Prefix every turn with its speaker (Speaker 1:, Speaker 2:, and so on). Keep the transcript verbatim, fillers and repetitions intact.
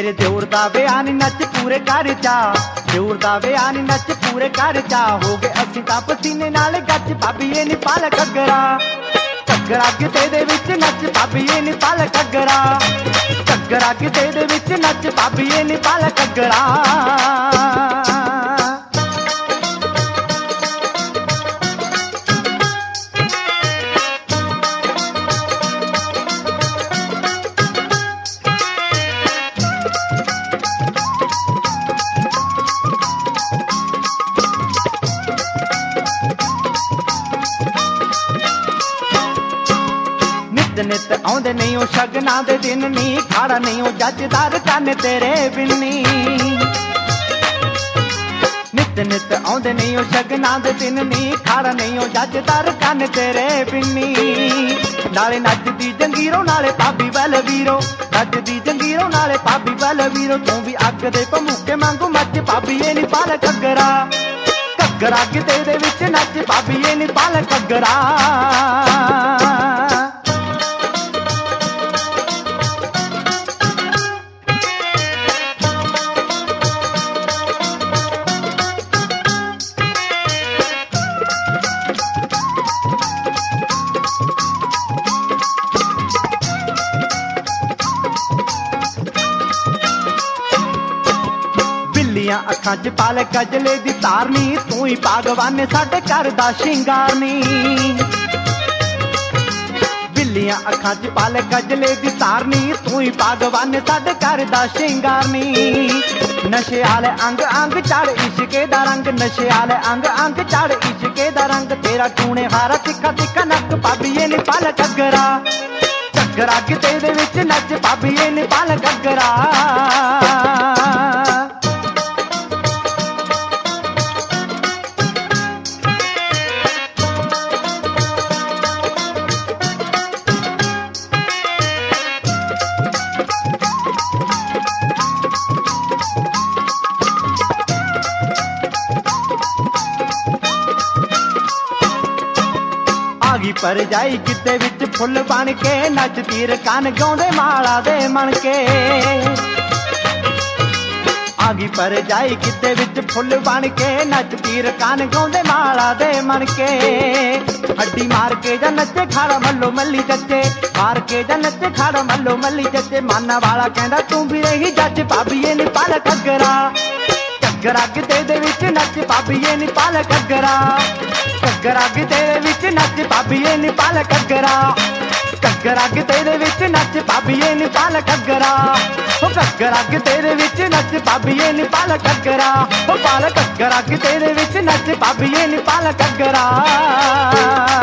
Speaker 1: मेरे दियोर दा विआह नी नच पूरे घर चा, दियोर दा विआह नी नच पूरे घर चा, हो गए असीं तां पसीने नाल गच, भाभीए नी पाल घग्गरा, घग्गरा गिद्दे दे विच नच, भाभीए नी पाल घग्गरा, घग्गरा गिद्दे दे विच नच, भाभीए नी पाल घग्गरा। नित आउंदे नहीं ओ शगना दे दिन नी, खाड़ा नहीं ओ जजदार कन तेरे बिन्नी, नित नित आउंदे नहीं ओ शगना दे दिन नी, खाड़ा नहीं ओ जजदार कन तेरे बिन्नी, नाले नचदी जंगीरों नाले भाभी वल वीरो, नचदी जंगीरों नाले भाभी वल वीरो, तू भी अग दे भमूके मांगू मच, भाभीए नी पाल घग्गरा, घग्गरा गिद्दे दे विच नच, भाभीए नी पाल घग्गरा। अखां च पाले गजले दी तारनी, तू ही भागवान साडे घर दा शिंगारनी, बिल्लियां अखां च पाले गजले दी तारनी, तू ही भागवान साडे घर दा शिंगारनी, नशे आले अंग अंग चढ़ इश्के दा रंग, नशे आले अंग अंग चढ़ इश्के दा रंग, तेरा टूने हारा तिखा तिखा नक, भाभीए नी पाल घग्गरा, घग्गरा गिद्दे दे विच नच, भाभीए नी पाल घग्गरा। पर जाई गिद्दे विच फुल बन के, नचदी रकान गाउंदे माला दे मन के, आगी पर जाई गिद्दे विच फुल बन के, नचदी रकान गाउंदे माला दे मन के, हड्डी मार के जा नचे खाड़ा मल्लो मल्ली जच्चे, मार के जा नचे खाड़ा मल्लो मल्ली जच्चे, माना वाला कहंदा तू भी रही जच, भाभीए नी पाल घग्गरा, घग्गरा गिद्दे दे विच नच, भाभीए नी पाल घग्गरा, घग्गरा गिद्दे दे विच नच, भाभीए नी पाल घग्गरा, घग्गरा गिद्दे दे विच नच, भाभीए नी पाल घग्गरा, ओ घग्गरा गिद्दे दे विच नच, भाभीए नी पाल घग्गरा, ओ पाल घग्गरा गिद्दे दे विच नच, भाभीए नी पाल घग्गरा।